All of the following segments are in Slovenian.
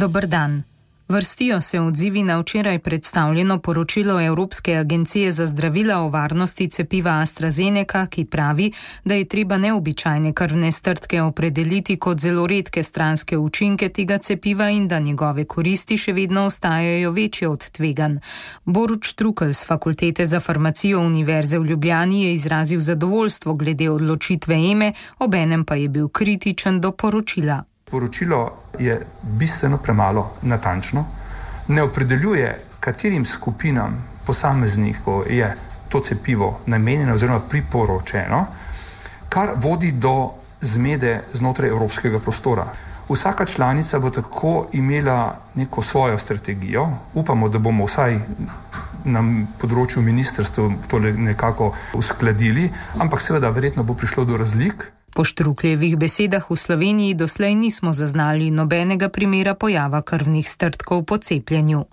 Dober dan. Vrstijo se odzivi na včeraj predstavljeno poročilo Evropske agencije za zdravila o varnosti cepiva AstraZeneca, ki pravi, da je treba neobičajne krvne strdke opredeliti kot zelo redke stranske učinke tega cepiva in da njegove koristi še vedno ostajajo večje od tveganj. Borut Štrukelj z Fakultete za farmacijo Univerze v Ljubljani je izrazil zadovoljstvo glede odločitve EME, obenem pa je bil kritičen do poročila. Poročilo je bistveno premalo natančno, ne opredeljuje, katerim skupinam posameznikov je to cepivo namenjeno oziroma priporočeno, kar vodi do zmede znotraj evropskega prostora. Vsaka članica bo tako imela neko svojo strategijo, upamo, da bomo vsaj na področju ministrstva to nekako uskladili, ampak seveda verjetno bo prišlo do razlik. Po Štrukljevih besedah v Sloveniji doslej nismo zaznali nobenega primera pojava krvnih strdkov po cepljenju.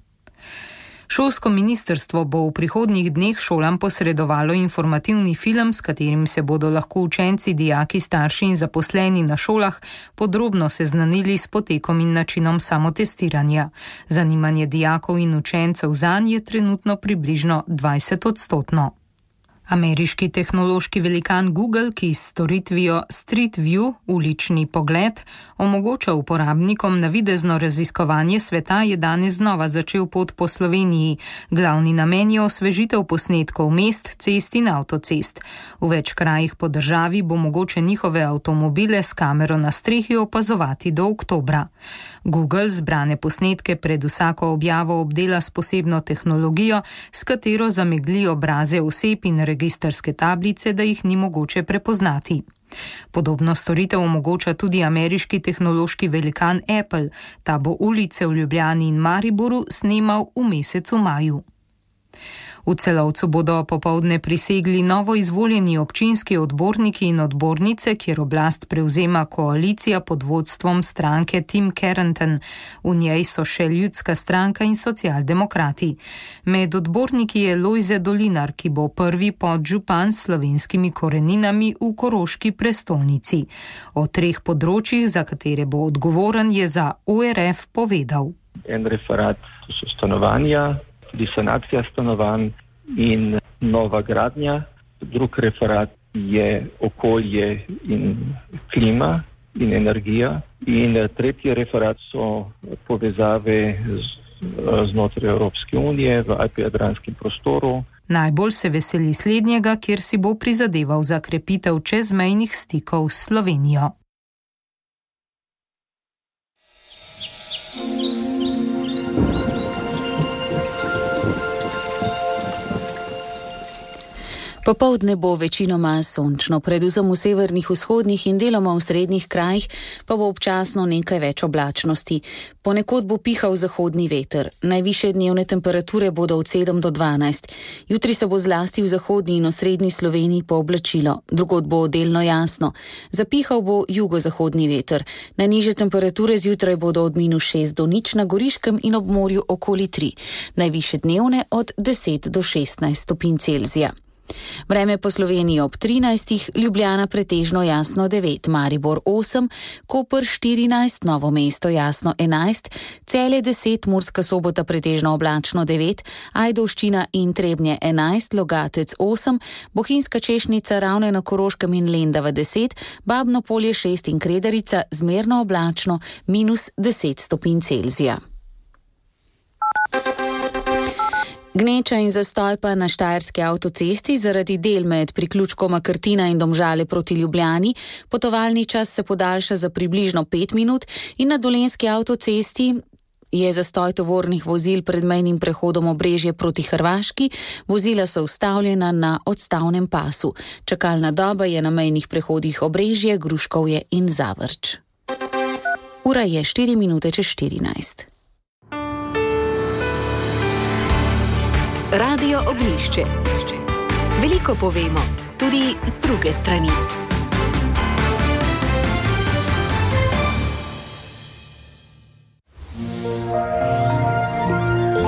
Šolsko ministrstvo bo v prihodnjih dneh šolam posredovalo informativni film, s katerim se bodo lahko učenci, dijaki, starši in zaposleni na šolah podrobno seznanili s potekom in načinom samotestiranja. Zanimanje dijakov in učencev zanj je trenutno približno 20%. Ameriški tehnološki velikan Google, ki s storitvijo Street View, ulični pogled, omogoča uporabnikom navidezno raziskovanje sveta, je danes znova začel pot po Sloveniji. Glavni namen je osvežitev posnetkov mest, cest in avtocest. V več krajih po državi bo mogoče njihove avtomobile s kamero na strehi opazovati do oktobra. Google zbrane posnetke pred vsako objavo obdela s posebno tehnologijo, s katero zamegli obraze oseb in registrske tablice, da jih ni mogoče prepoznati. Podobno storitev omogoča tudi ameriški tehnološki velikan Apple. Ta bo ulice v Ljubljani in Mariboru snemal v mesecu maju. V Celovcu bodo popoldne prisegli novo izvoljeni občinski odborniki in odbornice, kjer oblast prevzema koalicija pod vodstvom stranke Tim Carrington. V njej so še Ljudska stranka in socialdemokrati. Med odborniki je Lojze Dolinar, ki bo prvi podžupan s slovenskimi koreninami v koroški prestolnici. O 3 področjih, za katere bo odgovoren, je za ORF povedal. En referat so stanovanja, tudi sanacija stanovanj in nova gradnja. Drug referat je okolje in klima in energija. In tretji referat so povezave znotraj Evropske unije v alpsko-jadranskem prostoru. Najbolj se veseli slednjega, kjer si bo prizadeval za krepitev čezmejnih stikov s Slovenijo. Popoldne bo večinoma sončno, predvsem v severnih, vzhodnih in deloma v srednjih krajih, pa bo občasno nekaj več oblačnosti. Ponekod bo pihal zahodni veter. Najvišje dnevne temperature bodo od 7 do 12. Jutri se bo zlasti v zahodni in osrednji Sloveniji pooblačilo, drugod bo delno jasno. Zapihal bo jugozahodni veter. Najnižje temperature zjutraj bodo od -6 do 0 na Goriškem in ob morju okoli 3. Najvišje dnevne od 10 do 16 stopinj Celzija. Vreme po Sloveniji ob 13, Ljubljana pretežno jasno 9, Maribor 8, Koper 14, Novo mesto jasno 11, Celje 10, Murska Sobota pretežno oblačno 9, Ajdovščina in Trebnje 11, Logatec 8, Bohinjska Češnica, Ravne na Koroškem in Lendava 10, Babno Polje 6 in Kredarica zmerno oblačno -10 stopinj Celzija. Gneča in zastoj pa na štajerski avtocesti zaradi del med priključkoma Krtina in Domžale proti Ljubljani. Potovalni čas se podaljša za približno 5 minut in na dolenjski avtocesti je zastoj tovornih vozil pred mejnim prehodom Obrežje proti Hrvaški. Vozila so ustavljena na odstavnem pasu. Čakalna doba je na mejnih prehodih Obrežje, Gruškovje in Zavrč. Ura je 4 minute čez 14. Radio Oglišče. Veliko povemo, tudi z druge strani.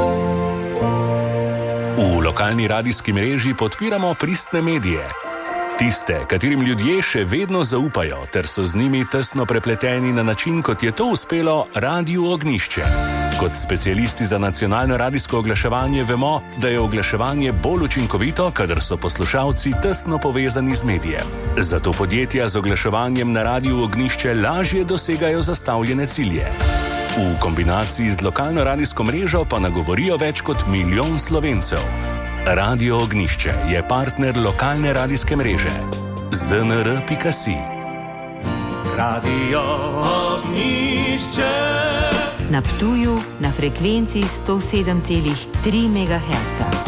V lokalni radijski mreži podpiramo pristne medije. Tiste, katerim ljudje še vedno zaupajo, ter so z njimi tesno prepleteni na način, kot je to uspelo Radiu Ognjišče. Kot specialisti za nacionalno radijsko oglaševanje vemo, da je oglaševanje bolj učinkovito, kadar so poslušalci tesno povezani z medijem. Zato podjetja z oglaševanjem na Radiu Ognjišče lažje dosegajo zastavljene cilje. V kombinaciji z lokalno radijsko mrežo pa nagovorijo več kot 1 milijon Slovencev. Radio Ognjišče je partner lokalne radijske mreže znr.si. Radio Ognjišče na Ptuju na frekvenci 107,3 MHz.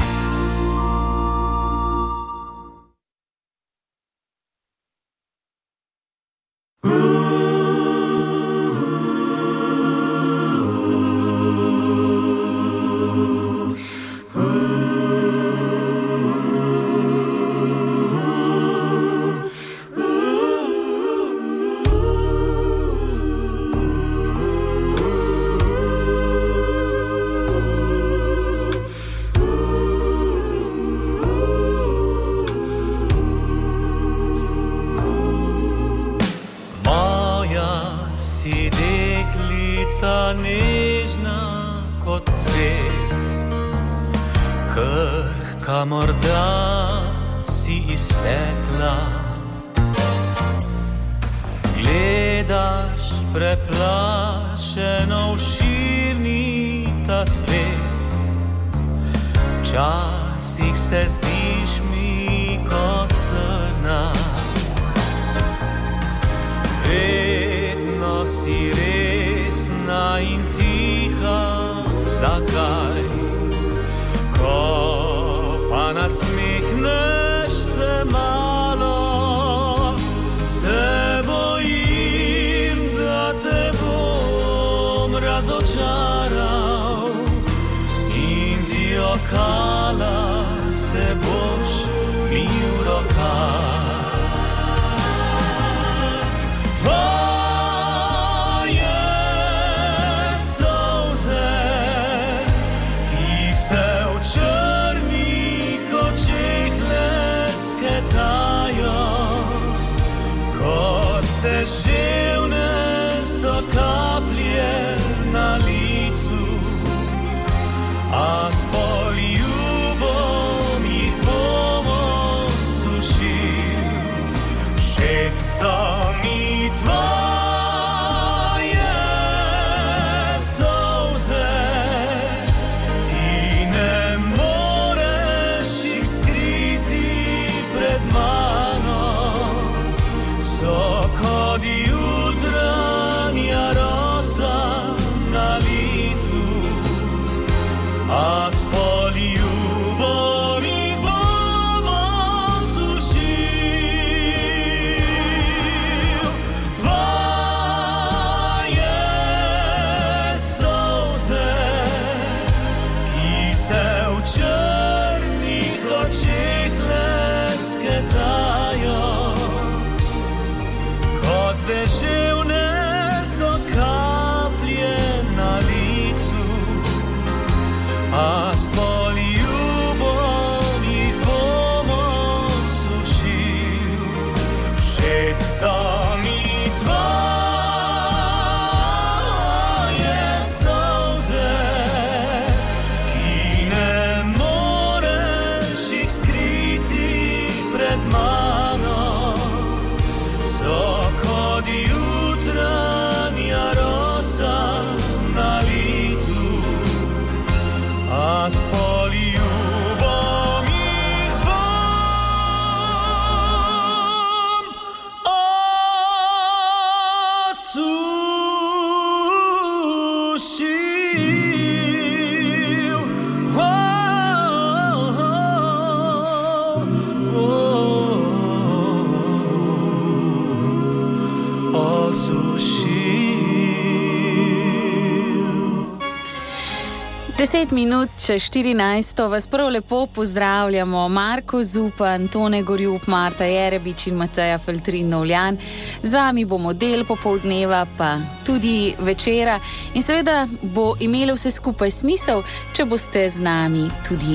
Minut čez 14. Vas prav lepo pozdravljamo. Marko Zupan, Tone Gorjup, Marta Jerebič in Mateja Feltrin-Novljan. Z vami bomo del popoldneva, pa tudi večera. In seveda bo imelo vse skupaj smisel, če boste z nami tudi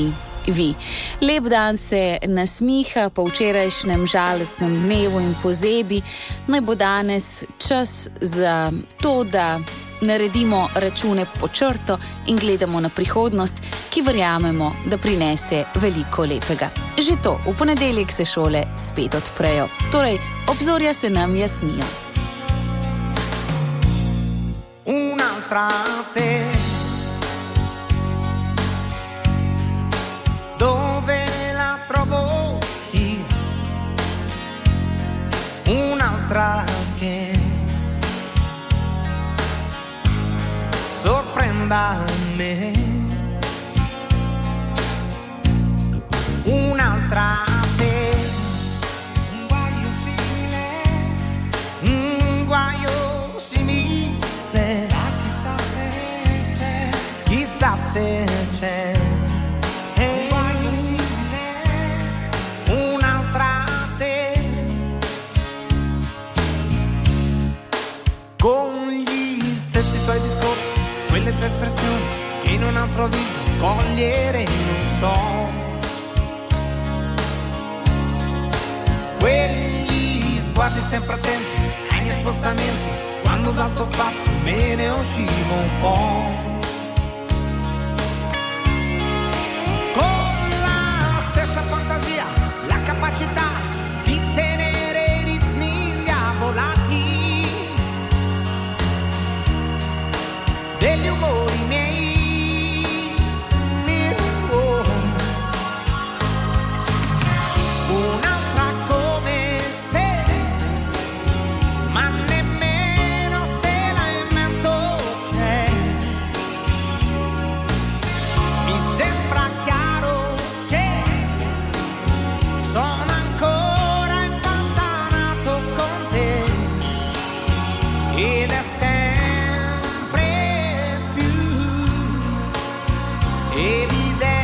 vi. Lep dan se nasmiha po včerajšnjem žalostnem dnevu in pozebi. Naj bo danes čas za to, da naredimo račune po črto in gledamo na prihodnost, ki verjamemo, da prinese veliko lepega. Že to, v ponedeljek se šole spet odprejo. Torej, obzorja se nam jasnijo. Un'altra te, dove la trovo io? Un'altra che sorprenda me, un'altra te, un guaio simile, chissà se c'è, un guaio simile, un'altra te, con gli stessi tuoi discorsi, quelle tue espressioni che in un altro viso cogliere non so, quegli sguardi sempre attenti ai miei spostamenti, quando dal tuo spazio me ne uscivo un po', con la stessa fantasia, la capacità di tenere i ritmi diavolati degli umori miei, un'altra come te, ma nemmeno se la invento c'è, mi sembra chiaro che sono ancora impantanato con te ed è sempre evidente.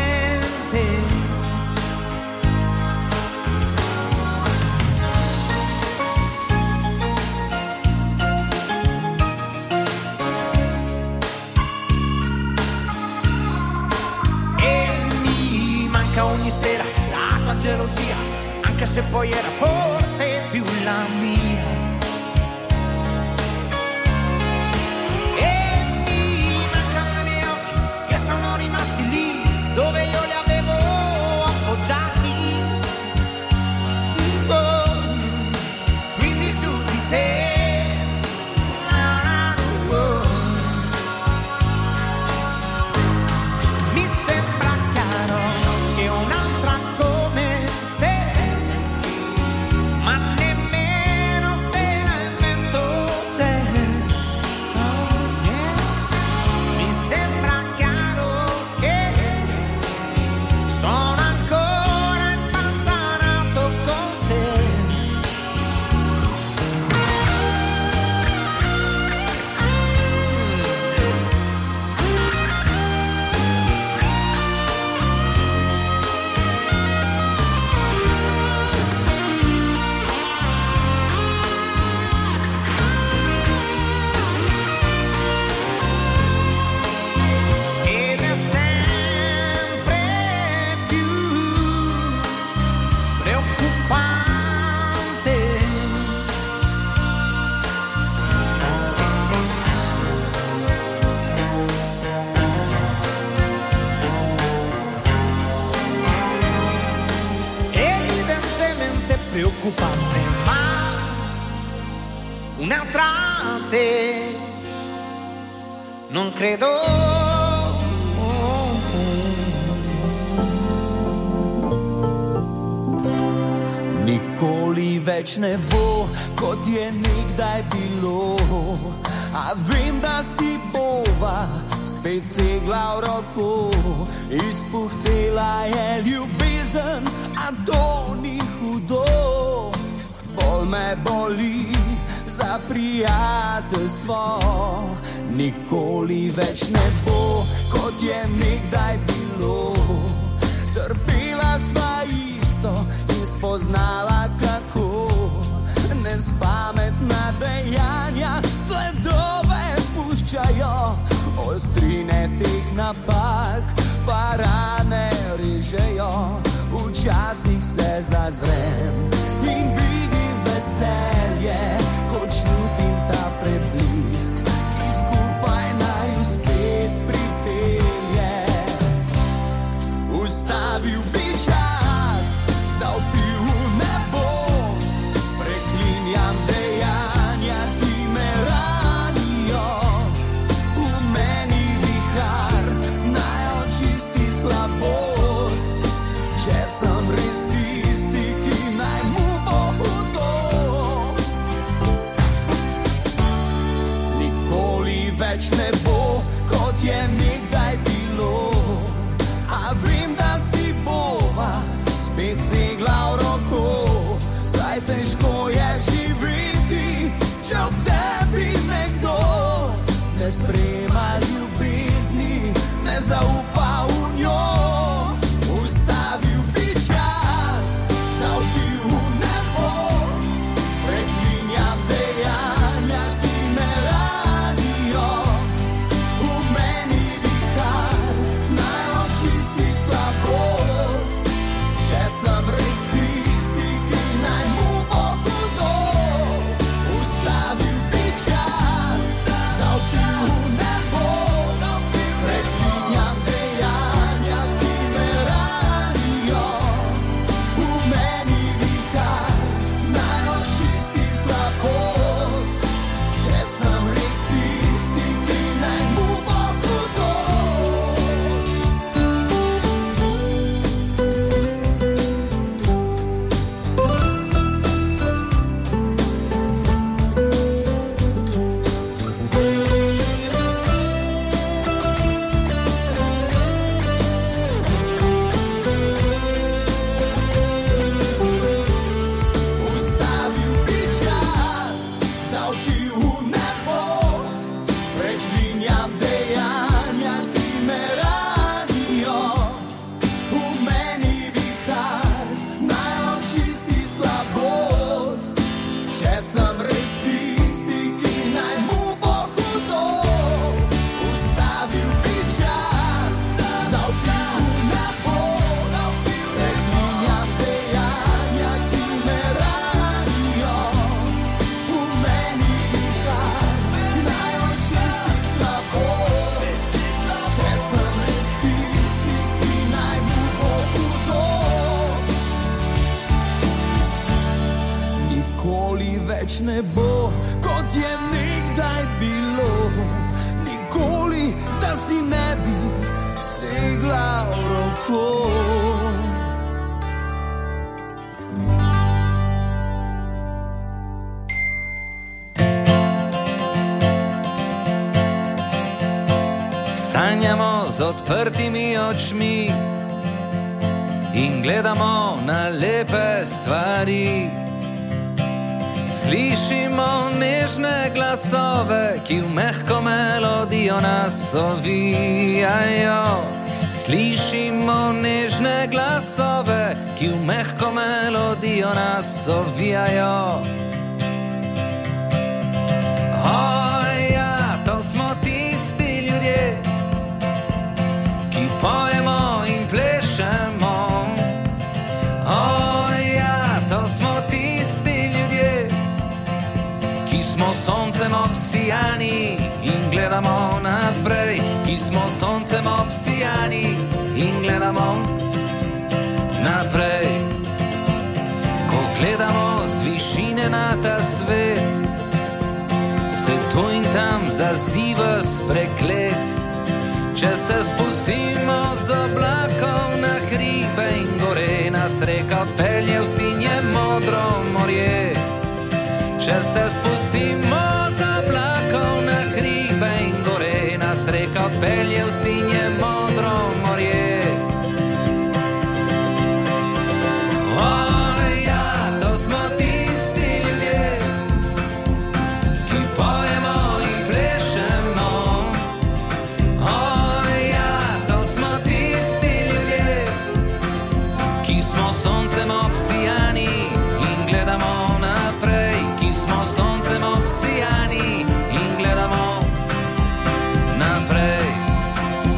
E mi manca ogni sera la tua gelosia, anche se poi era forse più la mia. Dove io li avevo appoggiati, quindi su di te, mi sembra chiaro che un'altra come te, ma nemmeno se la invento c'è, mi sembra chiaro che sono ancora impantanato con te. Ed è sempre più preoccupante. Evidentemente preoccupante, ma un'altra te non credo. Nikoli več ne bo, kot je nekdaj bilo. A vem, da si bova spet segla v roko. Izpuhtela je ljubezen, a to ni hudo. Bolj me boli za prijateljstvo. Nikoli več ne bo, kot je nekdaj bilo. Trpela sva isto in spoznala kako nespametna dejanja sledove puščajo. Ostrine teh napak pa rane režijo. zazrem in vidim veselje, ko čutim ta preblisk, ki skupaj naju spet pripelje. Ustavil bi čas, zavpil v nebo, preklinjam dejanja, ki me ranijo. V meni vihar naj očisti slabost, če sem res tisti, ki naj mu bo hudo. Nikoli več ne bo, kot je nekdaj bilo, a vem, da si bova spet segla v roko. Saj težko je živeti, če v tebi nekdo ne sprejema ljubezni, ne zaupa v njo. Ustavil bi čas, zavpil v nebo, preklinjam dejanja, ki me ranijo. V meni vihar naj očisti slabost, če sem res tisti, ki naj mu bo hudo. Ustavil bi čas, zavpil v nebo, preklinjam dejanja, ki me ranijo. V meni vihar naj očisti slabost, če sem res tisti, ki naj mu bo hudo. Ustavil bi čas, zavpil v nebo, preklinjam dejanja, ki me ranijo. V meni vihar naj očisti slabost, če sem res tisti, ki naj mu bo hudo. Ustavil bi čas, zavpil v nebo, preklinjam dejanja, ki me ranijo. V meni vihar naj očisti slabost, če sem res tisti, ki naj mu bo hudo. Nikoli več ne bo, kot je nekdaj bilo, nikoli, da si ne bi segla v roko. Sanjamo z odprtimi očmi in gledamo na lepe stvari. Slišimo nežne glasove, ki v mehko melodijo nas ovijajo. Slišimo nežne glasove, ki v mehko melodijo nas ovijajo. O ja, to smo tisti ljudje, ki pojemo in plešemo. O ja, to smo tisti ljudje, ki smo soncem obsijani in gledamo naprej, ki smo soncem obsijani in gledamo naprej. Ko gledamo z višine na ta svet, se tu in tam zazdi ves preklet. Če se spustimo z oblakov na hribe in gore, nas reka odpelje v sinje modro morje. Če se spustimo z oblakov na hribe in gore, nas reka odpelje v sinje modro morje. O ja, to smo tisti ljudje, ki pojemo in plešemo. O ja, to smo tisti ljudje, ki smo soncem obsijani in gledamo naprej, ki smo soncem obsijani in gledamo naprej.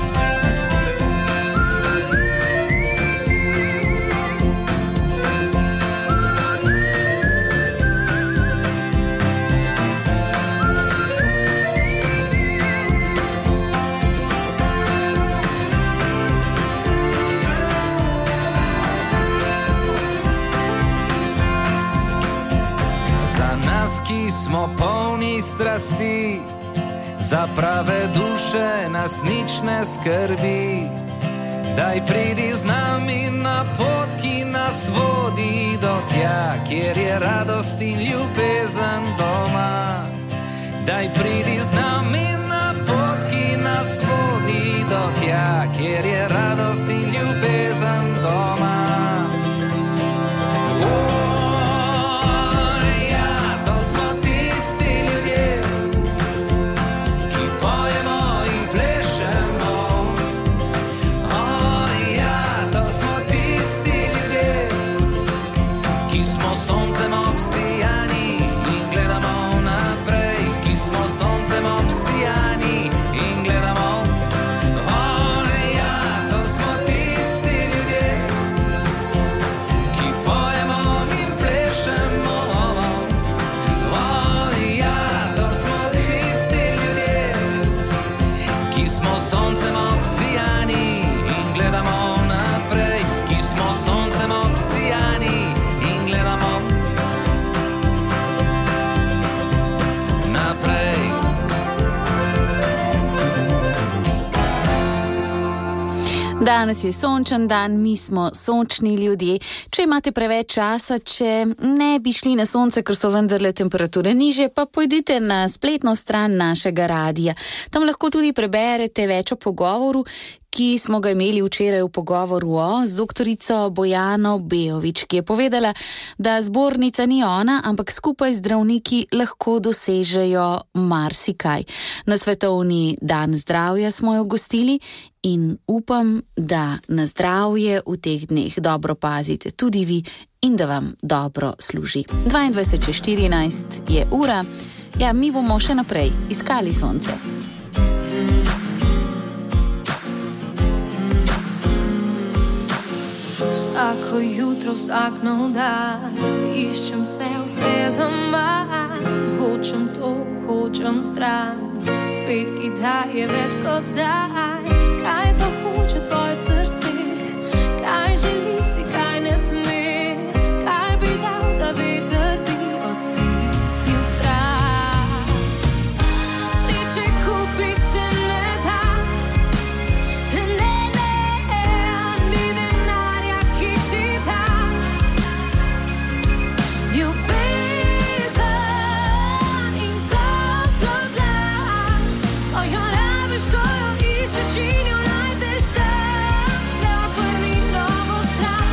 ki smo polni strasti, za prave duše nas nič ne skrbi. Daj pridi z nami na pot, ki nas vodi do tja, kjer je radost in ljubezen doma. Daj pridi z nami na pot, ki nas vodi do tja, kjer je radost in ljubezen doma. Danes je sončen dan, mi smo sončni ljudje. Če imate preveč časa, če ne bi šli na sonce, ker so vendarle temperature nižje, pa pojdite na spletno stran našega radija. Tam lahko tudi preberete več o pogovoru, ki smo ga imeli včeraj v pogovoru z doktorico Bojano Bejović, ki je povedala, da zbornica ni ona, ampak skupaj z zdravniki lahko dosežejo marsikaj. Na Svetovni dan zdravja smo jo gostili in upam, da na zdravje v teh dneh dobro pazite tudi vi in da vam dobro služi. 22:14 je ura. Ja, mi bomo še naprej iskali sonce. Vsako jutro, vsak nov dan, iščem se vse za manj. Hočem to, hočem stran, svet, ki daje več kot zdaj. Kaj pa hoče tvoje srce, kaj želi si, kaj ne sme, kaj bi dal, da veter bi odpihnil stran. Sreče kupit se ne da, ni denarja, ki ti da ljubezen in toplo dlan. Ko jo rabiš, ko jo iščeš in jo najdeš tam, ne obrni novo stran.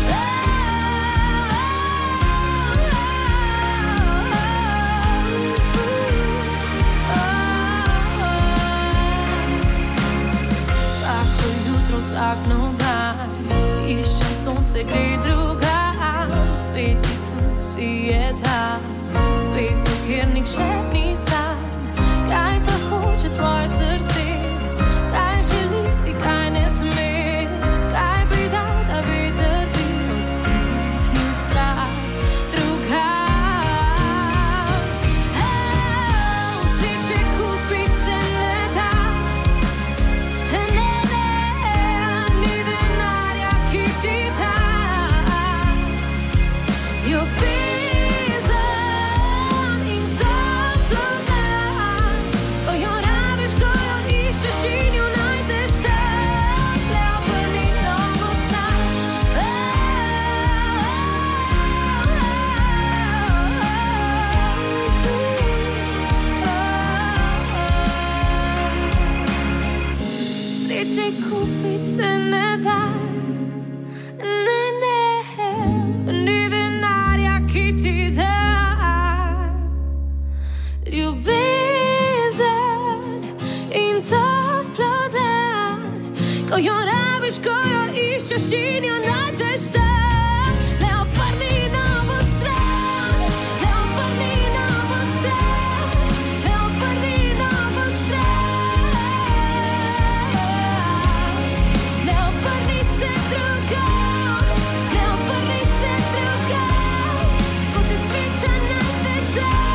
Vsako jutro, vsak nov dan, iščem sonce, gre drugam. Sveti tu si je tam, svetu, kjer nihče ni sam. Kaj pa hoče tvoje srce, kaj želi si, kaj ne sme, kaj bi dal, da veter bi odpihnil strah drugam. Sreče kupit se ne da, ni denarja, ki ti da ljubezen in toplo dlan. Ko jo rabiš, ko jo iščeš in jo najdeš tam, ne obrni novo stran. Sreče kupit se ne da, ni denarja, ki ti da ljubezen in toplo dlan. Ko jo rabiš, ko jo iščeš in jo najdeš tam, ne obrni novo stran, ne obrni novo stran, ne obrni novo stran. Ne obrni se drugam, ne obrni se drugam, ko te sreča najde tam.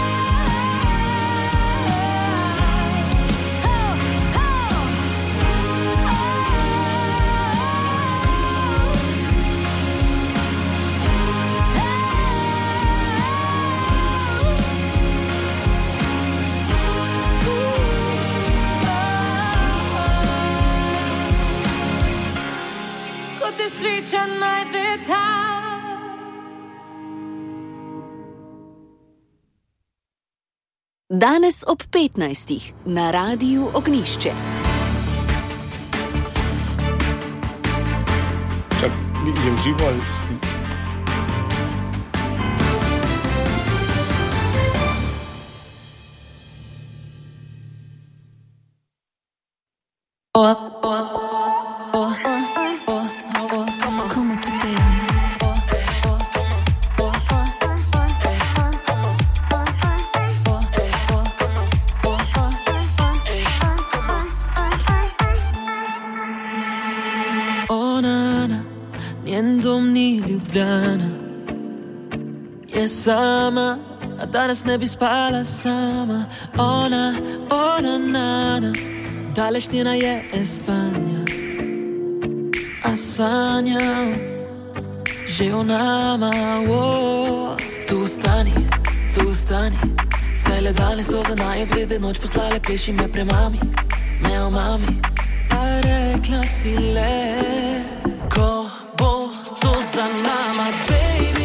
känn mig vid här. Danes ob 15. na Radiu Ognišče. Čak, je uživo ali ste? Sama, a danes ne bi spala sama. Ona, nana, dalešnjena je Espanja. A sanjam že o nama. Tu stani, cele dane so za naju zvezde, noč poslale, pleši me premami, me omami. A rekla si le, ko bo to za nama, baby.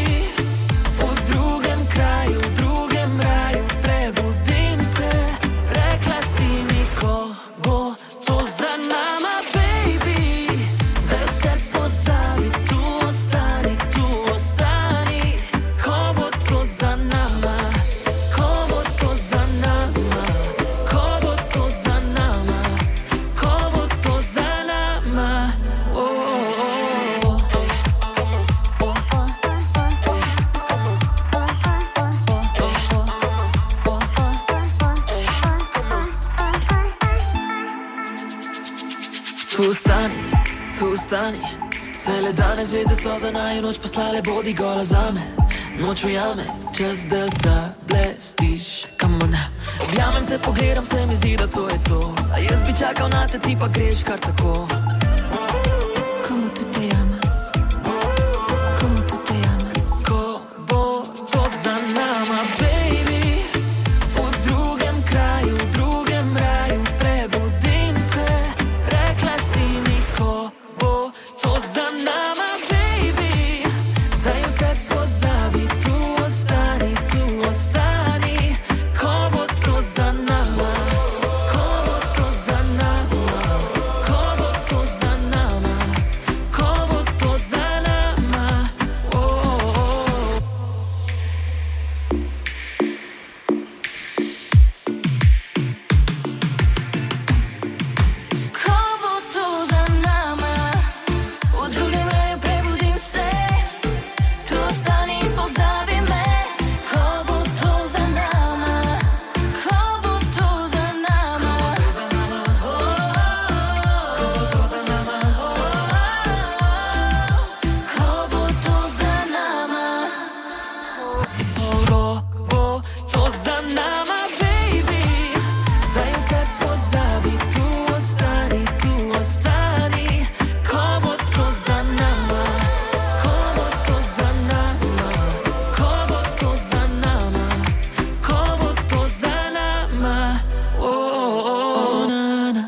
Tu stani, cele dane zvezde so za naju, noč poslale, bodi gola zame. Noč ujame, čas da zablestiš. Come on, objamem te, pogledam, se mi zdi, da to je to. A jaz bi čakal na te, ti pa greš kar tako. Como tu te llamas? Como tu te llamas? Ko bo to za nama, baby. V drugem kraju, v drugem raju, prebudim se. Rekla si mi, ko bo to za nama, baby. Daj vse pozabi, tu ostani, ko bo to za nama, ko bo to za nama, ko bo to za nama, ko bo to za nama. Ko bo to za nama, v drugem raju prebudim se. Tu ostani, pozabi me. Ko bo to za nama, ko bo to za nama, ko bo to za nama, ko bo to za nama, ko bo to za nama, baby. Daj vse pozabi, tu ostani, ko bo to za nama, ko bo to za nama, ko bo to za nama, ko bo to za nama. Nana.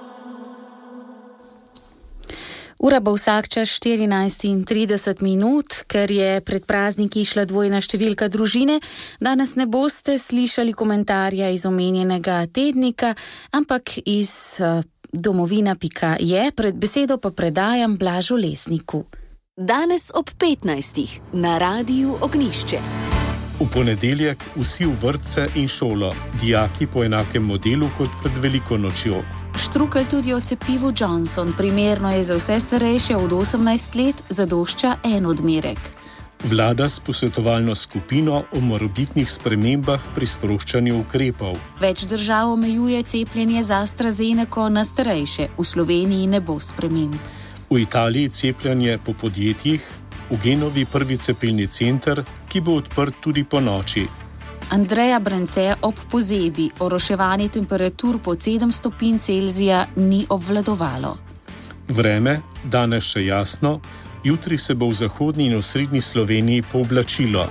Ura bo vsak čas 14:30, ker je pred prazniki išla dvojna številka družine. Danes ne boste slišali komentarja iz omenjenega tednika, ampak iz domovina.je. Pred besedo pa predajam Blažu Lesniku. Danes ob 15. na Radiu Ognišče. V ponedeljek vsi v vrtce in šolo, dijaki po enakem modelu kot pred veliko nočjo. Štrukelj tudi o cepivu Johnson. Primerno je za vse starejše od 18 let, zadošča en odmerek. Vlada s posvetovalno skupino o morebitnih spremembah pri sproščanju ukrepov. Več držav omejuje cepljenje z AstraZeneco na starejše. V Sloveniji ne bo sprememb. V Italiji cepljenje po podjetjih, v Genovi prvi cepilni center, ki bo odprt tudi po noči. Andreja Brence ob pozebi, oroševanje temperatur pod 7 stopinj Celzija ni obvladovalo. Vreme, danes še jasno, jutri se bo v zahodni in osrednji Sloveniji pooblačilo.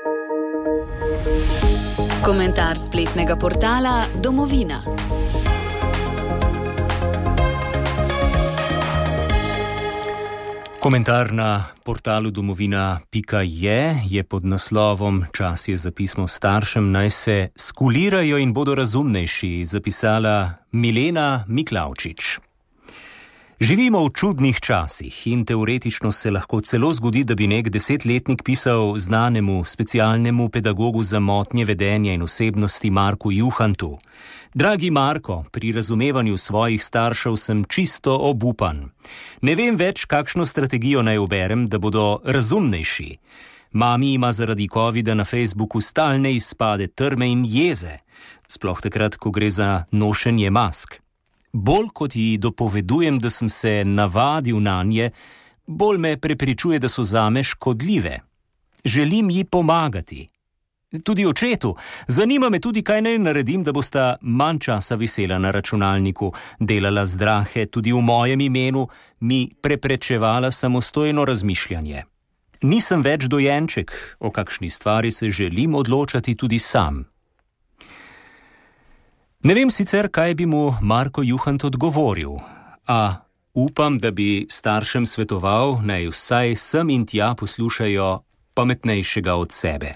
Komentar spletnega portala Domovina. Komentar na portalu domovina.je je pod naslovom Čas je za pismo staršem, naj se skulirajo in bodo razumnejši, zapisala Milena Miklavčič. Živimo v čudnih časih in teoretično se lahko celo zgodi, da bi nek 10-letnik pisal znanemu specialnemu pedagogu za motnje vedenja in osebnosti Marku Juhantu: Dragi Marko, pri razumevanju svojih staršev sem čisto obupan. Ne vem več, kakšno strategijo naj uberem, da bodo razumnejši. Mami ima zaradi covida na Facebooku stalne izpade trme in jeze, sploh takrat, ko gre za nošenje mask. Bolj kot ji dopovedujem, da sem se navadil nanje, bolj me prepričuje, da so zame škodljive. Želim ji pomagati. Tudi očetu. Zanima me tudi, kaj naj naredim, da bosta manj časa visela na računalniku, delala zdrahe tudi v mojem imenu, mi preprečevala samostojno razmišljanje. Nisem več dojenček, o kakšni stvari se želim odločati tudi sam. Ne vem sicer, kaj bi mu Marko Juhant odgovoril, a upam, da bi staršem svetoval, naj vsaj sem in tja poslušajo pametnejšega od sebe.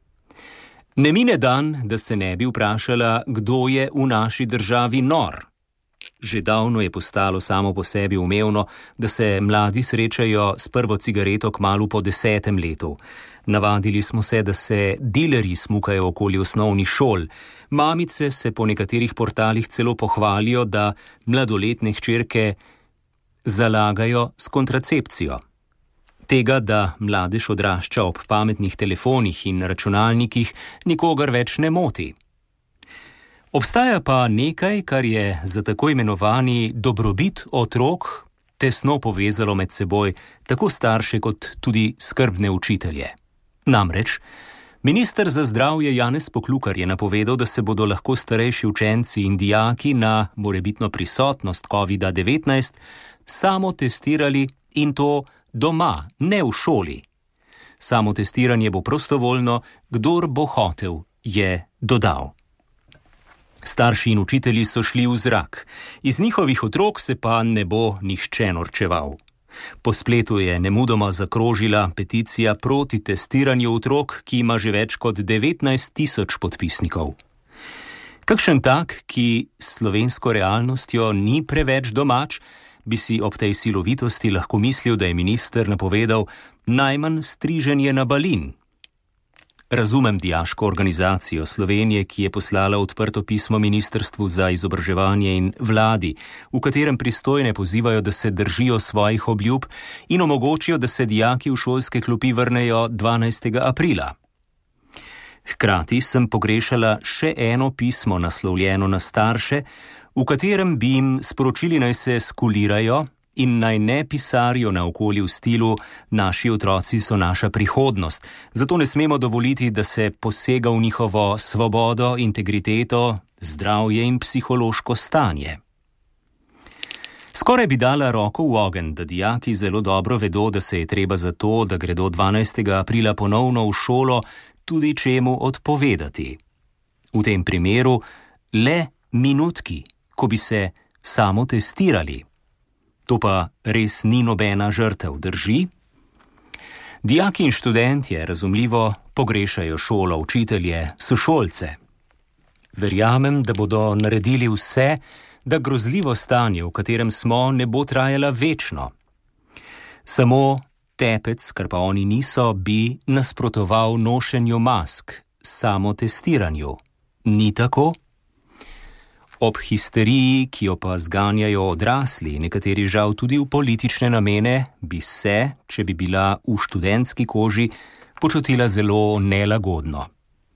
Ne mine dan, da se ne bi vprašala, kdo je v naši državi nor. Že davno je postalo samo po sebi umevno, da se mladi srečajo s prvo cigareto kmalu po 10. letu. Navadili smo se, da se dilerji smukajo okoli osnovnih šol. Mamice se po nekaterih portalih celo pohvalijo, da mladoletne hčerke zalagajo s kontracepcijo. Tega, da mladež odrašča ob pametnih telefonih in računalnikih, nikogar več ne moti. Obstaja pa nekaj, kar je za tako imenovani dobrobit otrok tesno povezalo med seboj tako starše kot tudi skrbne učitelje. Namreč, minister za zdravje Janez Poklukar je napovedal, da se bodo lahko starejši učenci in dijaki na morebitno prisotnost COVID-19 samo testirali in to doma, ne v šoli. Samo testiranje bo prostovoljno, kdor bo hotel, je dodal. Starši in učitelji so šli v zrak, iz njihovih otrok se pa ne bo nihče norčeval. Po spletu je nemudoma zakrožila peticija proti testiranju otrok, ki ima že več kot 19.000 podpisnikov. Kakšen tak, ki s slovensko realnostjo ni preveč domač, bi si ob tej silovitosti lahko mislil, da je minister napovedal najmanj striženje na balin. Razumem dijaško organizacijo Slovenije, ki je poslala odprto pismo Ministrstvu za izobraževanje in vladi, v katerem pristojne pozivajo, da se držijo svojih obljub in omogočijo, da se dijaki v šolske klopi vrnejo 12. aprila. Hkrati sem pogrešala še eno pismo naslovljeno na starše, v katerem bi jim sporočili, naj se skulirajo in naj ne pisarijo naokoli v stilu naši otroci so naša prihodnost, zato ne smemo dovoliti, da se posega v njihovo svobodo, integriteto, zdravje in psihološko stanje. Skoraj bi dala roko v ogenj, da dijaki zelo dobro vedo, da se je treba za to, da gredo 12. aprila ponovno v šolo, tudi čemu odpovedati. V tem primeru le minutki, ko bi se samo testirali. To pa res ni nobena žrtev, drži? Dijaki in študentje razumljivo pogrešajo šolo, učitelje, sošolce. Verjamem, da bodo naredili vse, da grozljivo stanje, v katerem smo, ne bo trajala večno. Samo tepec, kar pa oni niso, bi nasprotoval nošenju mask, samo testiranju. Ni tako? Ob histeriji, ki jo pa zganjajo odrasli, nekateri žal tudi v politične namene, bi se, če bi bila v študentski koži, počutila zelo nelagodno.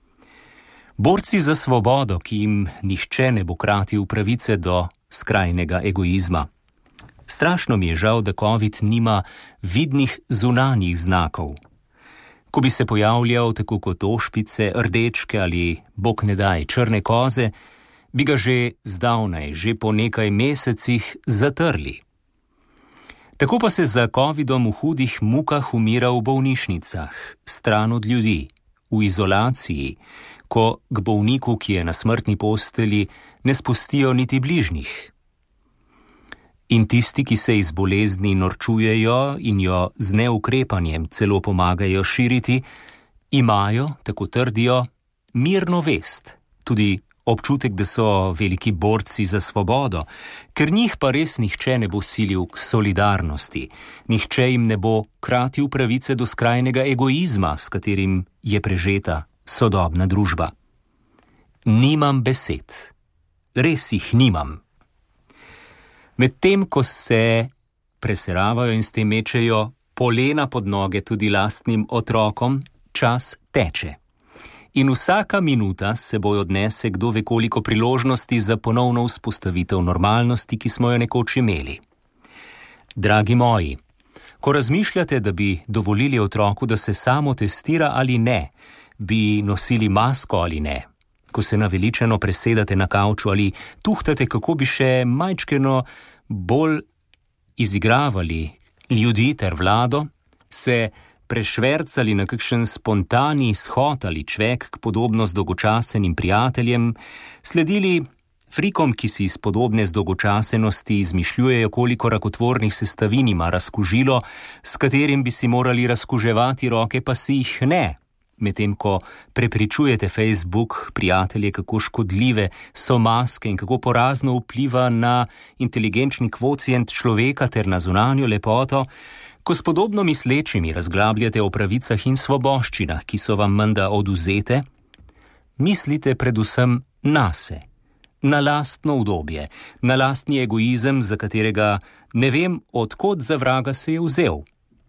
Borci za svobodo, ki jim nihče ne bo kratil pravice do skrajnega egoizma. Strašno mi je žal, da COVID nima vidnih zunanjih znakov. Ko bi se pojavljal tako kot ošpice, rdečke ali, bog ne daj, črne koze, bi ga že zdavnaj, že po nekaj mesecih zatrli. Tako pa se za covidom v hudih mukah umira v bolnišnicah, stran od ljudi, v izolaciji, ko k bolniku, ki je na smrtni postelji, ne spustijo niti bližnjih. In tisti, ki se iz bolezni norčujejo in jo z neukrepanjem celo pomagajo širiti, imajo, tako trdijo, mirno vest, tudi občutek, da so veliki borci za svobodo, ker njih pa res nihče ne bo silil k solidarnosti, nihče jim ne bo kratil pravice do skrajnega egoizma, s katerim je prežeta sodobna družba. Nimam besed, res jih nimam. Medtem, ko se preseravajo in s tem mečejo polena pod noge tudi lastnim otrokom, čas teče. In vsaka minuta seboj odnese kdo ve koliko priložnosti za ponovno vzpostavitev normalnosti, ki smo jo nekoč imeli. Dragi moji, ko razmišljate, da bi dovolili otroku, da se samo testira ali ne, bi nosili masko ali ne, ko se naveličeno presedate na kavču ali tuhtate, kako bi še majčkeno bolj izigravali ljudi ter vlado, se prešvercali na kakšen spontani shod ali čvek k podobno zdolgočasenim prijateljem, sledili frikom, ki si iz podobne zdolgočasenosti izmišljujejo, koliko rakotvornih sestavin ima razkužilo, s katerim bi si morali razkuževati roke, pa si jih ne. Medtem ko prepričujete Facebook prijatelje, kako škodljive so maske in kako porazno vpliva na inteligenčni kvocient človeka ter na zunanjo lepoto, ko s podobno mislečimi razglabljate o pravicah in svoboščinah, ki so vam menda odvzete, mislite predvsem nase, na lastno udobje, na lastni egoizem, za katerega ne vem, od kod za vraga se je vzel.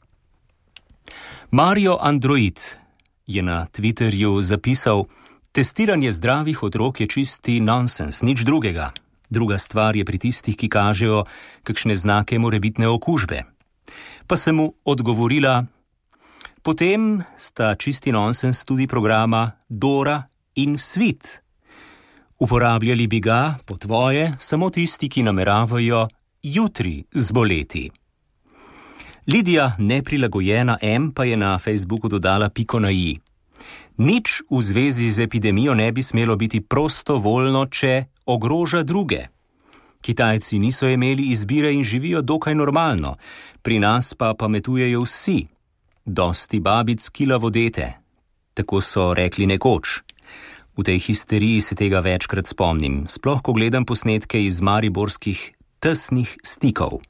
Mario Android je na Twitterju zapisal: testiranje zdravih otrok je čisti nonsens, nič drugega. Druga stvar je pri tistih, ki kažejo kakšne znake morebitne okužbe. Pa sem mu odgovorila: potem sta čisti nonsens tudi programa Dora in Svit. Uporabljali bi ga, po tvoje, samo tisti, ki nameravajo jutri zboleti. Lidija neprilagojena M pa je na Facebooku dodala piko na i. Nič v zvezi z epidemijo ne bi smelo biti prostovoljno, če ogroža druge. Kitajci niso imeli izbire in živijo dokaj normalno, pri nas pa pametujejo vsi. Dosti babic kilavo dete, tako so rekli nekoč. V tej histeriji se tega večkrat spomnim, sploh ko gledam posnetke iz mariborskih tesnih stikov.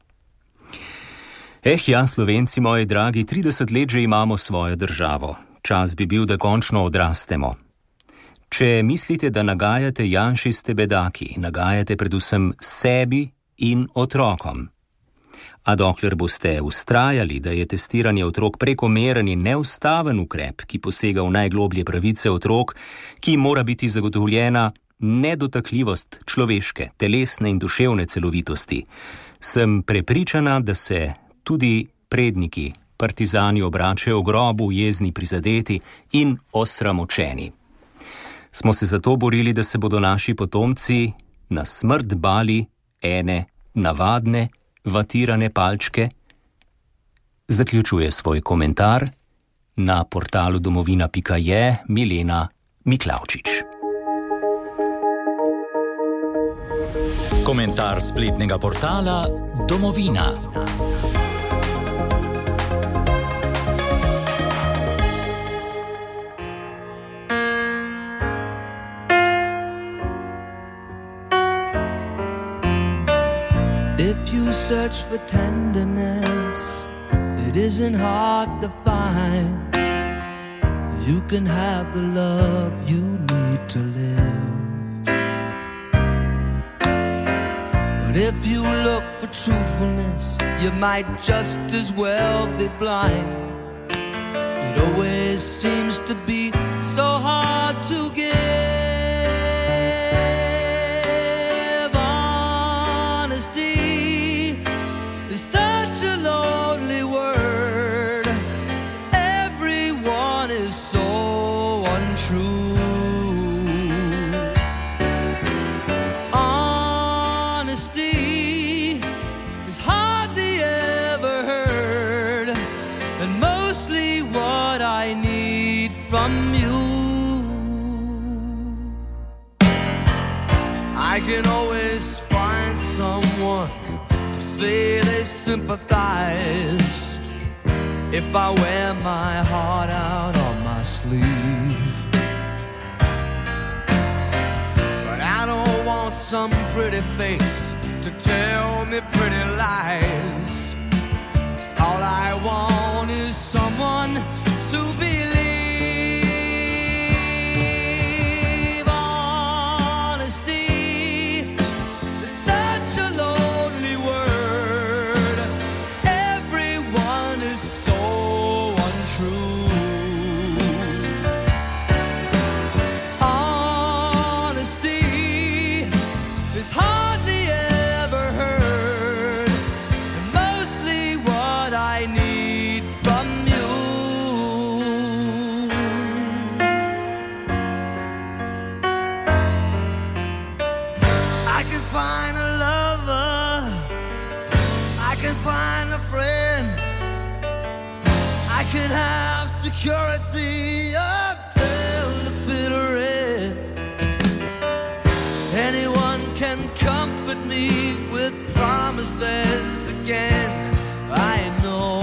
Ja, Slovenci moji dragi, 30 let že imamo svojo državo. Čas bi bil, da končno odrastemo. Če mislite, da nagajate janšiste bedaki, nagajate predvsem sebi in otrokom. A dokler boste vztrajali, da je testiranje otrok prekomeren in neustaven ukrep, ki posega v najgloblje pravice otrok, ki mora biti zagotovljena nedotakljivost človeške, telesne in duševne celovitosti, sem prepričana, da se tudi predniki, partizani obračajo v grobu, jezni, prizadeti in osramočeni. Smo se zato borili, da se bodo naši potomci na smrt bali ene navadne, vatirane palčke? Zaključuje svoj komentar na portalu domovina.je Milena Miklavčič. Komentar spletnega portala Domovina. If you search for tenderness, it isn't hard to find. You can have the love you need to live. But if you look for truthfulness, you might just as well be blind. It always seems to be so hard to give. I can always find someone to say they sympathize if I wear my heart out on my sleeve. But I don't want some pretty face to tell me pretty lies. All I want is someone to believe. Security until the bitter end. Anyone can comfort me with promises again. I know.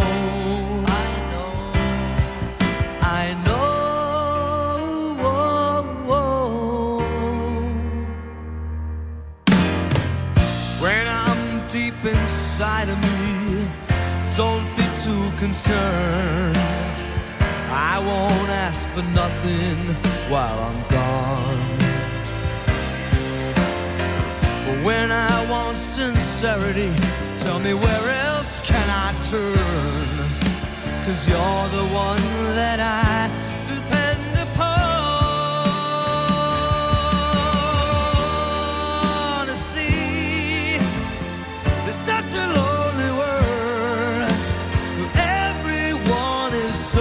When I'm deep inside of me, don't be too concerned. I won't ask for nothing while I'm gone. But when I want sincerity, tell me where else can I turn? 'Cause you're the one that I depend upon. Honesty, there's such a lonely world. Everyone is so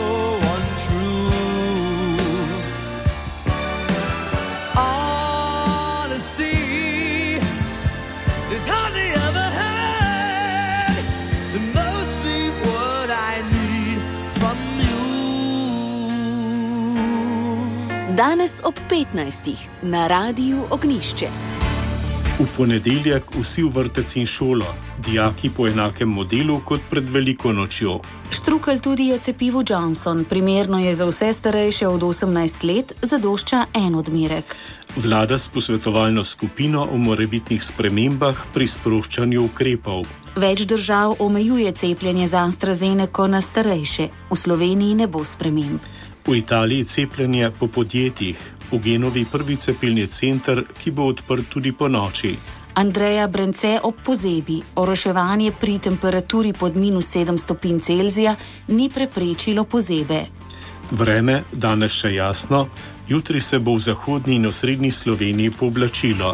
Danes ob 15. na Radiu Ognišče. V ponedeljek vsi v vrtec in šolo, dijaki po enakem modelu kot pred veliko nočjo. Štrukelj tudi o cepivu Johnson. Primerno je za vse starejše od 18 let, zadošča en odmerek. Vlada s posvetovalno skupino o morebitnih spremembah pri sproščanju ukrepov. Več držav omejuje cepljenje za AstraZeneco na starejše. V Sloveniji ne bo sprememb. V Italiji cepljenje po podjetjih, v Genovi prvi cepilni center, ki bo odprt tudi po noči. Andreja Brence ob pozebi. Oroševanje pri temperaturi pod -7 stopinj Celzija ni preprečilo pozebe. Vreme danes še jasno, jutri se bo v zahodni in osrednji Sloveniji pooblačilo.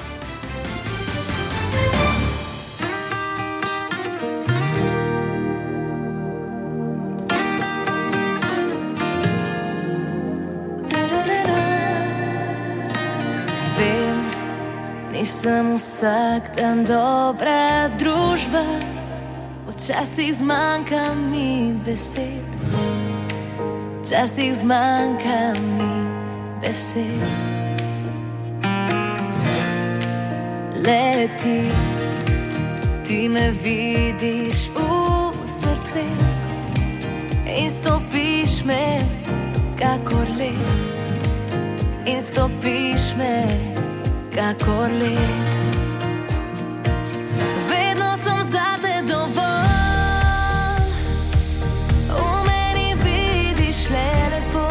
Nisem vsak dan dobra družba, včasih zmanjka mi besed, včasih zmanjka mi besed. Le ti me vidiš v srce in stopiš me kakor led, in stopiš me kakor led. Vedno sem zate dovolj, v meni vidiš le lepo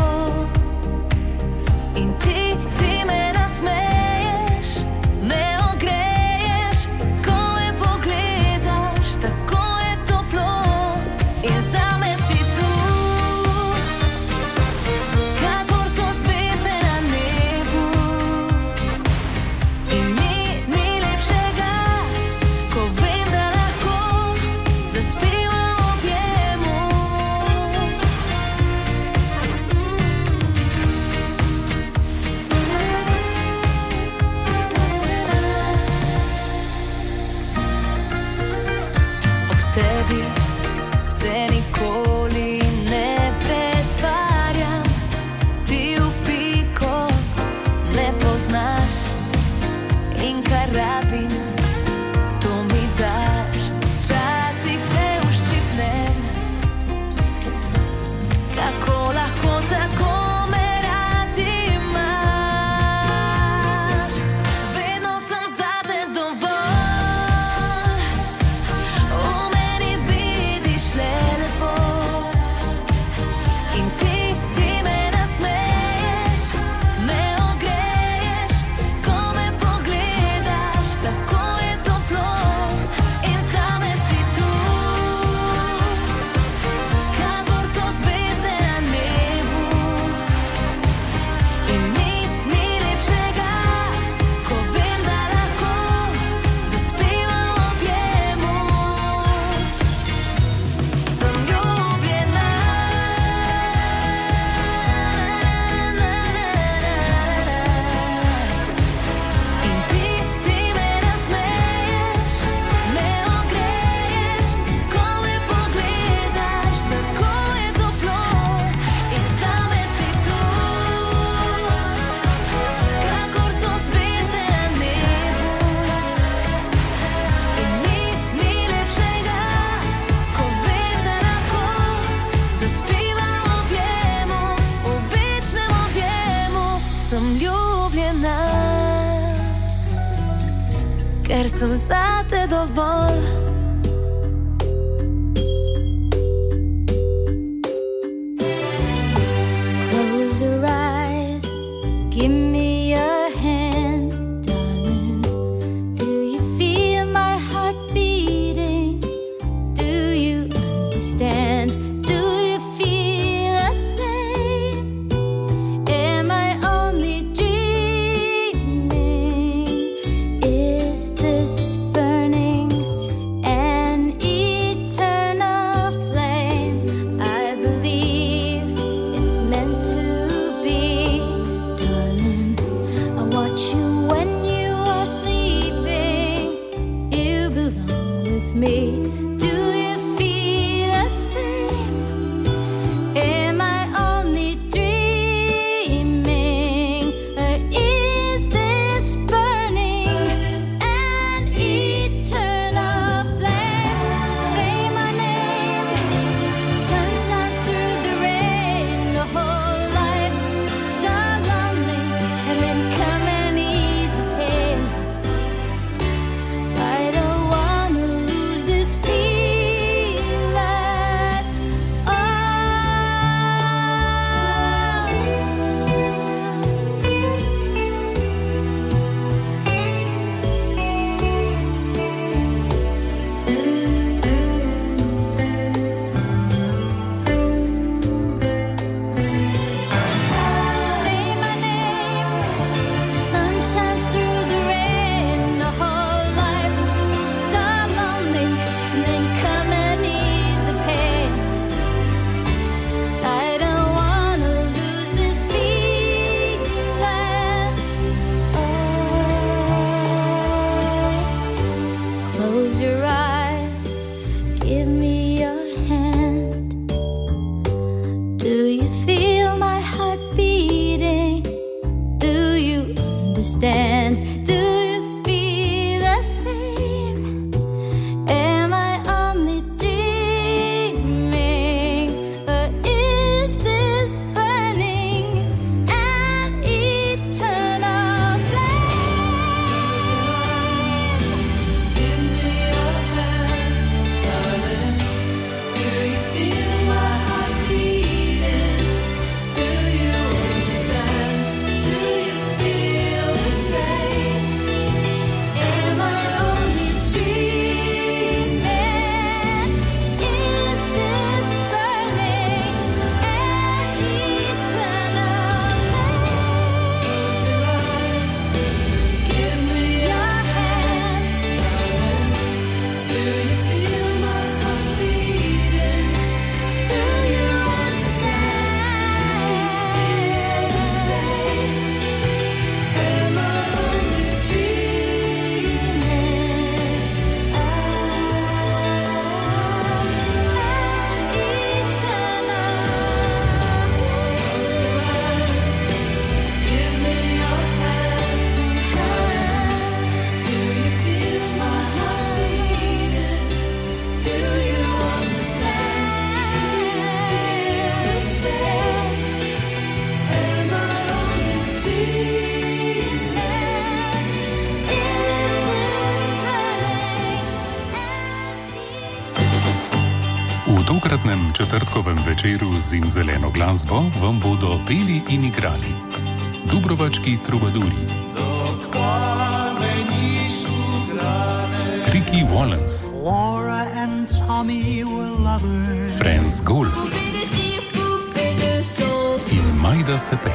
in ti me nasmeješ, me ogreješ, ko me pogledaš, tako je toplo in zame si tu, kakor so zvezde na nebu. In ni ker sem zate dovolj. Close your eyes, give me your hand, darling. Do you feel my heart beating? Do you understand? Do you feel the same? Am I only dreaming? Is this burning an eternal flame? I believe it's meant to be, darling. I watch you when you are sleeping. You belong with me. Do you feel the same? Am I only dreaming? Or is this burning an eternal flame? Say my name. Sun shines through the rain. The whole life so lonely, and then come and ease the pain. I don't wanna lose this feeling. Oh. Say my name. Sun shines through the rain. The whole life so lonely, and then come and ease the pain. I don't wanna lose this feeling. Oh. Close your eyes, give me your hand. Do you feel my heart beating? Do you understand? Do you feel the same? Am I only dreaming? Or is this burning an eternal flame? Give me your hand, darling. Do you feel my heart beating? Do you understand? Do you feel the same? Am I only dreaming? Is this burning an eternal flame? Give me your hand, darling. Do you feel my heart beating? Do you understand? Am I only Give me your hand. Do you feel my heart beating? Do you understand? Do you feel the same? Am I only dreaming? Is this burning? V tokratnem četrtkovem večeru z zimzeleno glasbo vam bodo peli in igrali Dubrovački trubaduri, Ricky Wallace, Laura and Tommy were lovers. Franz Gold in Majda Sepe.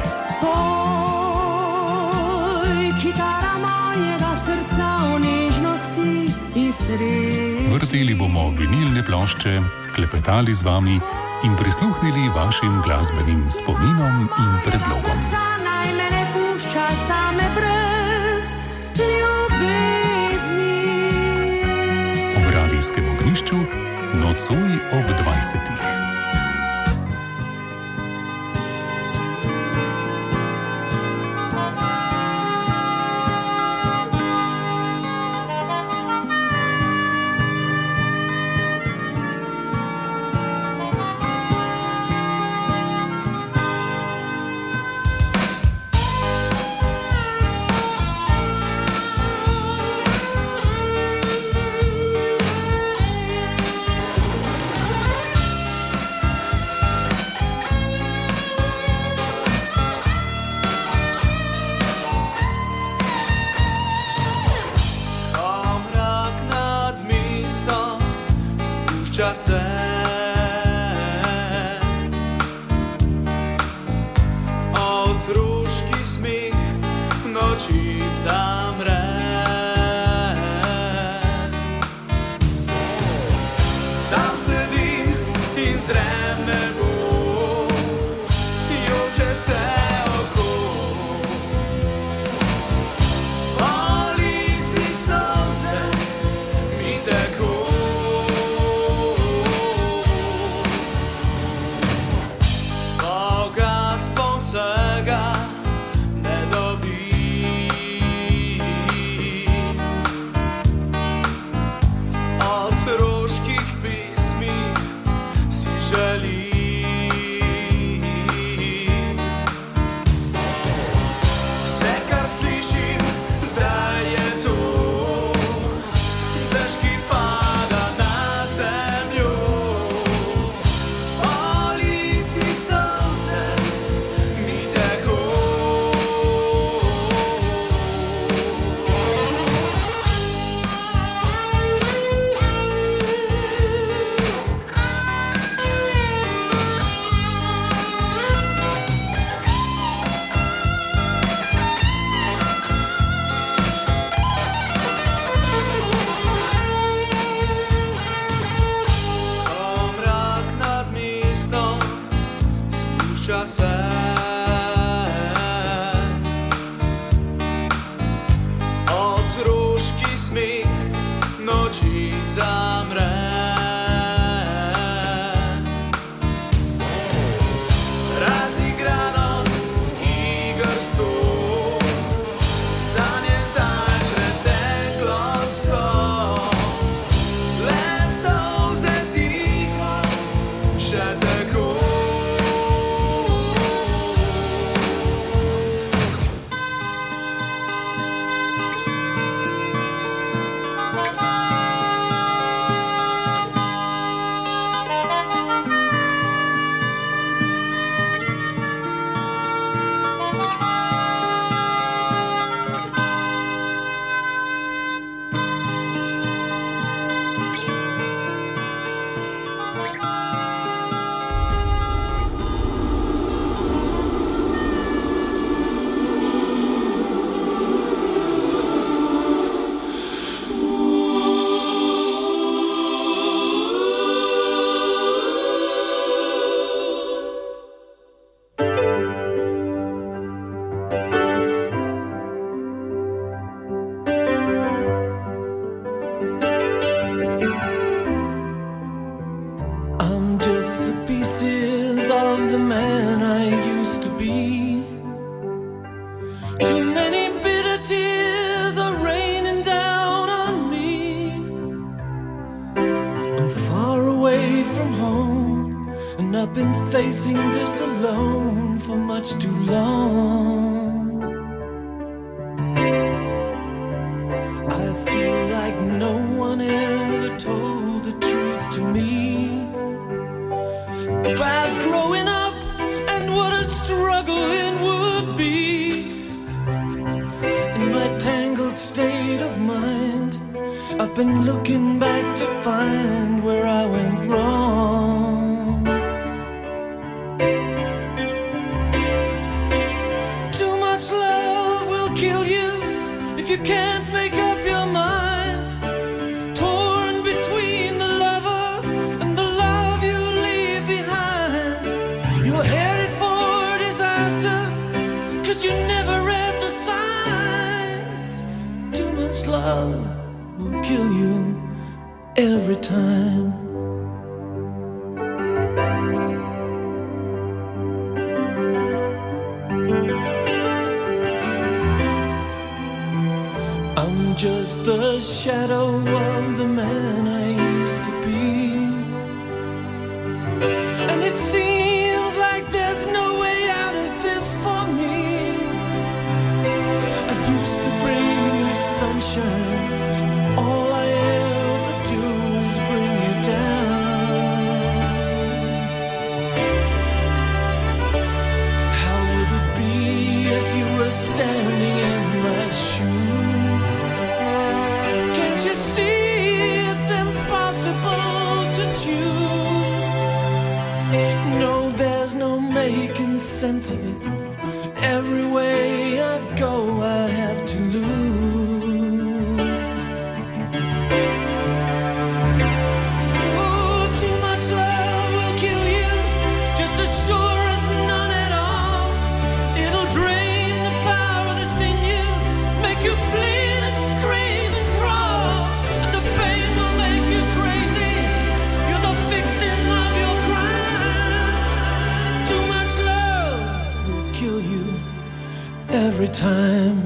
Oj, kitara mojega srca v nežnosti in sreči. Vrteli bomo vinilne plošče, klepetali z vami in prisluhnili vašim glasbenim spominom in predlogom. Srca naj me ne pušča same brez ljubezni. Ob radijskem ognjišču nocoj ob 20. se. Otroški smeh noči zamre. Sam sedim in zrem nebo, joče se oko. Po lici solze mi teko. S bogastvom vsega ne dobim. Otroških pesmi si želim. Vse, kar slišim, zdaj je to, dež, ki pada na zemljo. Po lici solze mi teko. Ko mrak nad mestom spušča se, otroški smeh noči zamre. Razigranost iger sto, sanje zdaj preteklost so. Le solze tiho še tako. I'm just the pieces of the man I used to be. Too many bitter tears are raining down on me. I'm far away from home, and I've been facing this alone for much too long. I feel like no one ever told the truth to me about growing up and what a struggle it would be. In my tangled state of mind, I've been looking back to find where I went wrong. Too much love will kill you if you can't make up your mind. Torn between the lover and the love you leave behind. You're headed for disaster, 'cause you never read the signs. Too much love will kill you every time. I'm just the shadow of the man I used to be. And it seems like there's no way out of this for me. I used to bring you sunshine, all I ever do is bring you down. How would it be if you were standing in my shoes? Can't you see it's impossible? making sense of it. Every way I go, I have to lose. Oh, too much love will kill you, just as sure as none at all. It'll drain the power that's in you, make you bleed and scream and crawl, and the pain will make you crazy. You're the victim of your crime. Too much love will kill you every time.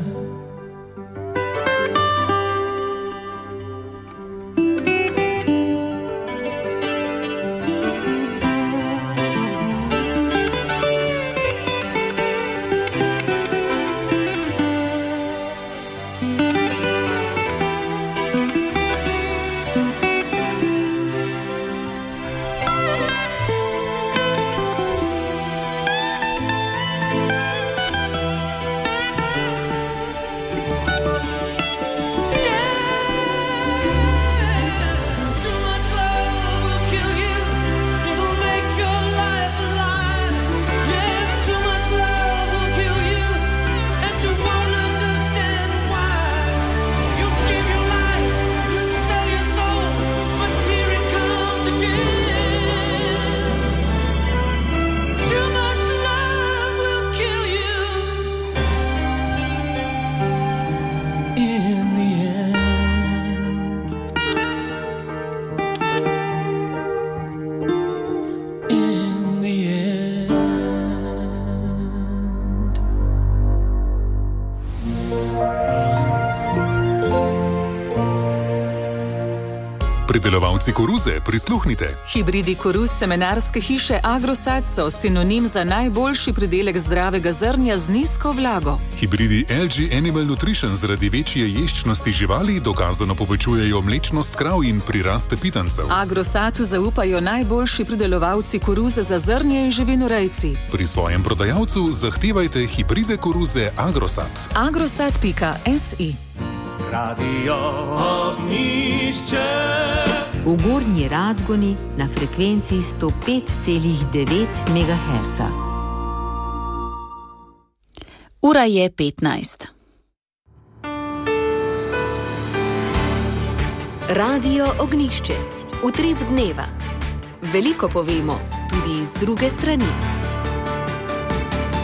Pridelovalci koruze, prisluhnite. Hibridi koruz semenarske hiše Agrosat so sinonim za najboljši pridelek zdravega zrnja z nizko vlago. Hibridi LG Animal Nutrition zaradi večje ješčnosti živali dokazano povečujejo mlečnost krav in priraste pitancev. Agrosatu zaupajo najboljši pridelovalci koruze za zrnje in živinorejci. Pri svojem prodajalcu zahtevajte hibride koruze Agrosat. Agrosat.si Radio Ognišče. V Gornji Radgoni na frekvenci 105,9 MHz. Ura je 15. Radio Ognišče. Utrip dneva. Veliko povemo, tudi iz druge strani.